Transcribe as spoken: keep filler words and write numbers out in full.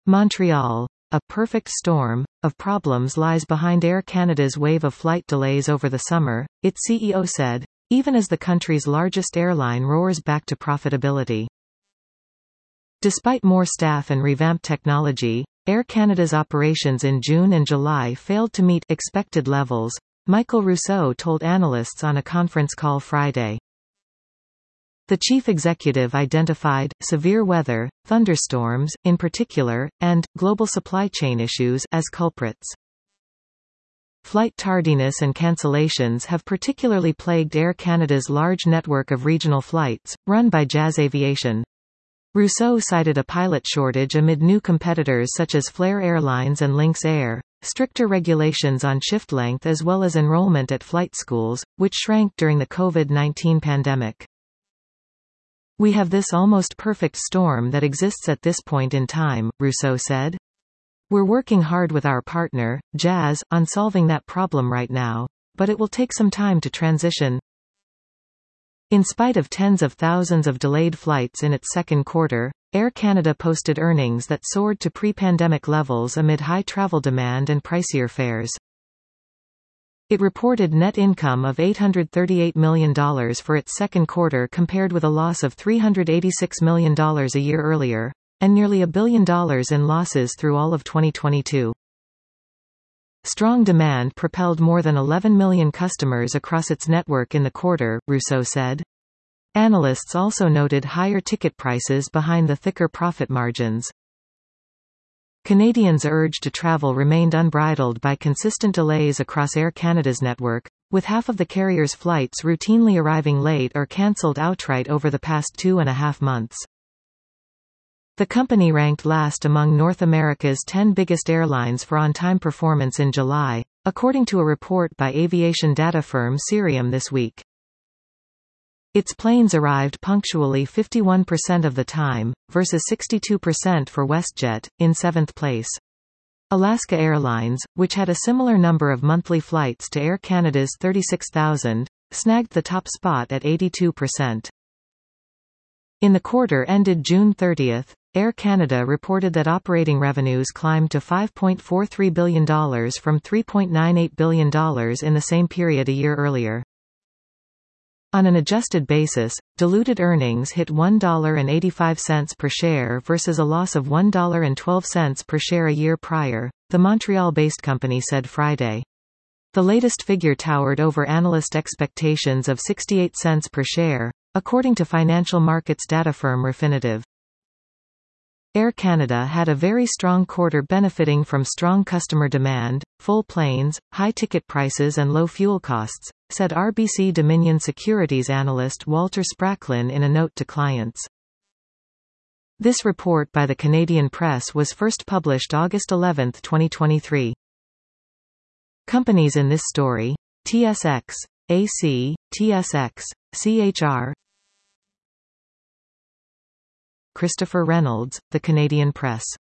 Montreal. A perfect storm of problems lies behind Air Canada's wave of flight delays over the summer, its C E O said, even as the country's largest airline roars back to profitability. Despite more staff and revamped technology, Air Canada's operations in June and July failed to meet expected levels, Michael Rousseau told analysts on a conference call Friday. The chief executive identified severe weather, thunderstorms, in particular, and global supply chain issues as culprits. Flight tardiness and cancellations have particularly plagued Air Canada's large network of regional flights, run by Jazz Aviation. Rousseau cited a pilot shortage amid new competitors such as Flair Airlines and Lynx Air, stricter regulations on shift length as well as enrollment at flight schools, which shrank during the COVID nineteen pandemic. We have this almost perfect storm that exists at this point in time, Rousseau said. We're working hard with our partner, Jazz, on solving that problem right now, but it will take some time to transition. In spite of tens of thousands of delayed flights in its second quarter, Air Canada posted earnings that soared to pre-pandemic levels amid high travel demand and pricier fares. It reported net income of eight hundred thirty-eight million dollars for its second quarter compared with a loss of three hundred eighty-six million dollars a year earlier, and nearly a billion dollars in losses through all of twenty twenty-two. Strong demand propelled more than eleven million customers across its network in the quarter, Rousseau said. Analysts also noted higher ticket prices behind the thicker profit margins. Canadians' urge to travel remained unbridled by consistent delays across Air Canada's network, with half of the carrier's flights routinely arriving late or cancelled outright over the past two and a half months. The company ranked last among North America's ten biggest airlines for on-time performance in July, according to a report by aviation data firm Cirium this week. Its planes arrived punctually fifty-one percent of the time, versus sixty-two percent for WestJet, in seventh place. Alaska Airlines, which had a similar number of monthly flights to Air Canada's thirty-six thousand, snagged the top spot at eighty-two percent. In the quarter ended June thirtieth, Air Canada reported that operating revenues climbed to five point four three billion dollars from three point nine eight billion dollars in the same period a year earlier. On an adjusted basis, diluted earnings hit one dollar and eighty-five cents per share versus a loss of one dollar and twelve cents per share a year prior, the Montreal-based company said Friday. The latest figure towered over analyst expectations of sixty-eight cents per share, according to financial markets data firm Refinitiv. Air Canada had a very strong quarter benefiting from strong customer demand, full planes, high ticket prices and low fuel costs, said R B C Dominion Securities analyst Walter Spracklin in a note to clients. This report by the Canadian Press was first published August eleventh twenty twenty-three. Companies in this story: T S X, A C, T S X, C H R. Christopher Reynolds, The Canadian Press.